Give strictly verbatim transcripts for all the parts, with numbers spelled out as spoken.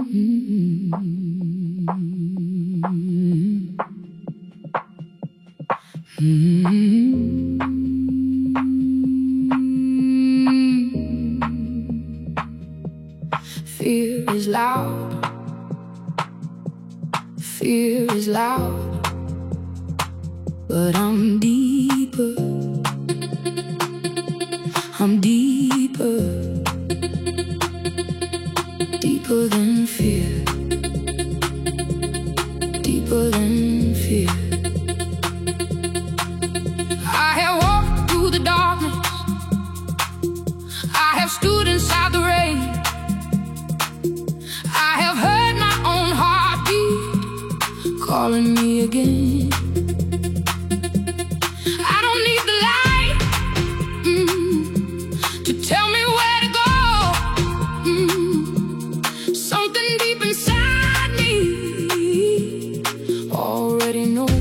Fear is loud, fear is loud, but I'm deeper, I'm deeper, deeper than fear, deeper than fear. I have walked through the darkness, I have stood inside the rain, I have heard my own heartbeat calling me again. I don't need the light mm, to tell me where to go. mm, Something deep inside me already knows.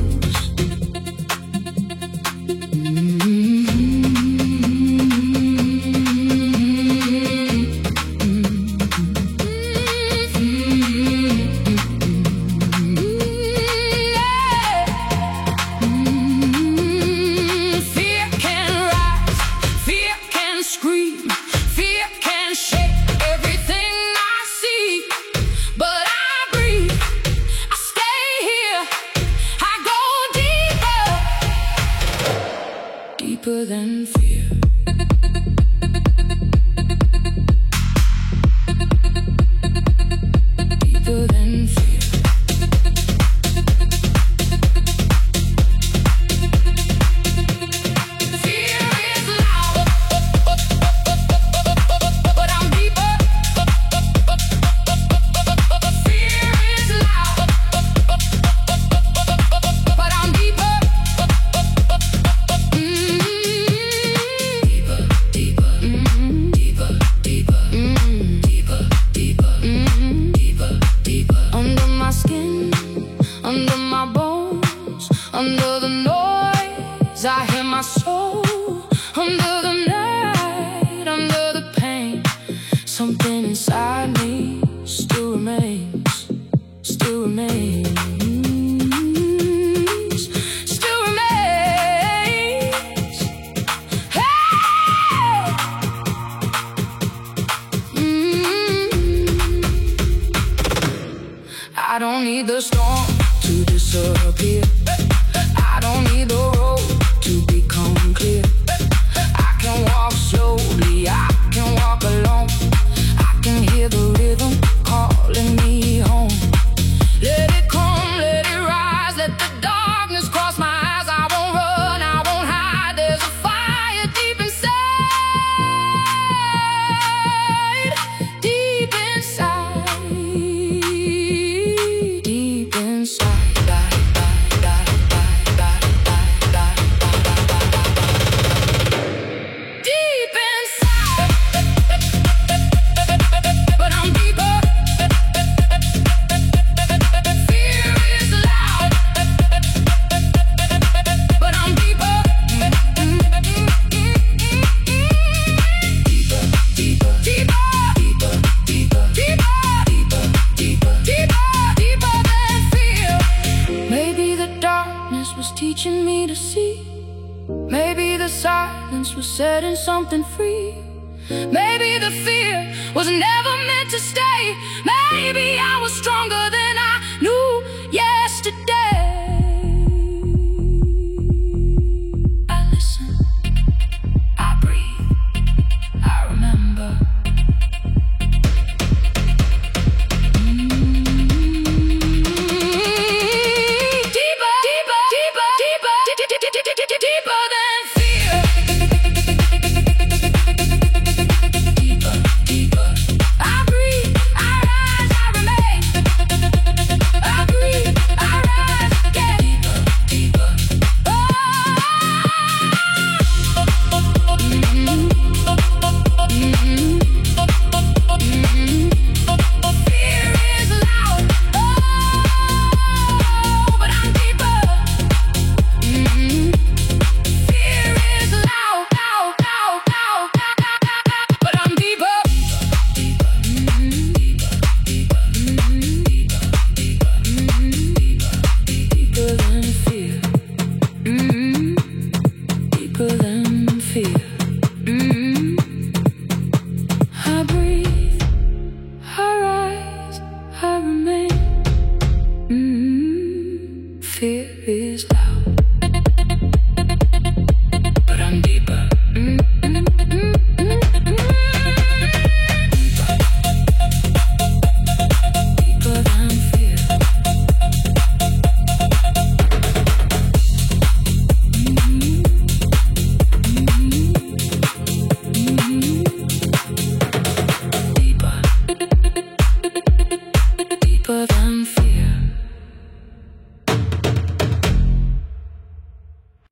Deeper than fear. Deeper than fear. Fear is loud, but I'm deeper. Fear is loud, but I'm deeper. Under my bones, under the noise, I hear my soul. Under the night, under the pain, something inside me still remains, still remains, still remains. Hey! Mm-hmm. I don't need the storm to disappear. I don't need the road to become clear. I can walk slowly, I can walk alone. I can hear the rhythm calling me home. Let it come, let it rise, let the darkness cross my eyes. I won't run, I won't hide. There's a fire deep inside, deep inside, deep inside. Was teaching me to see. Maybe the silence was setting something free. Maybe the fear was never meant to stay. Maybe I was stronger than I knew yesterday. I listen, I breathe, I remember. Deeper than fear. Deeper, deeper. I breathe, I rise, I remain. I breathe.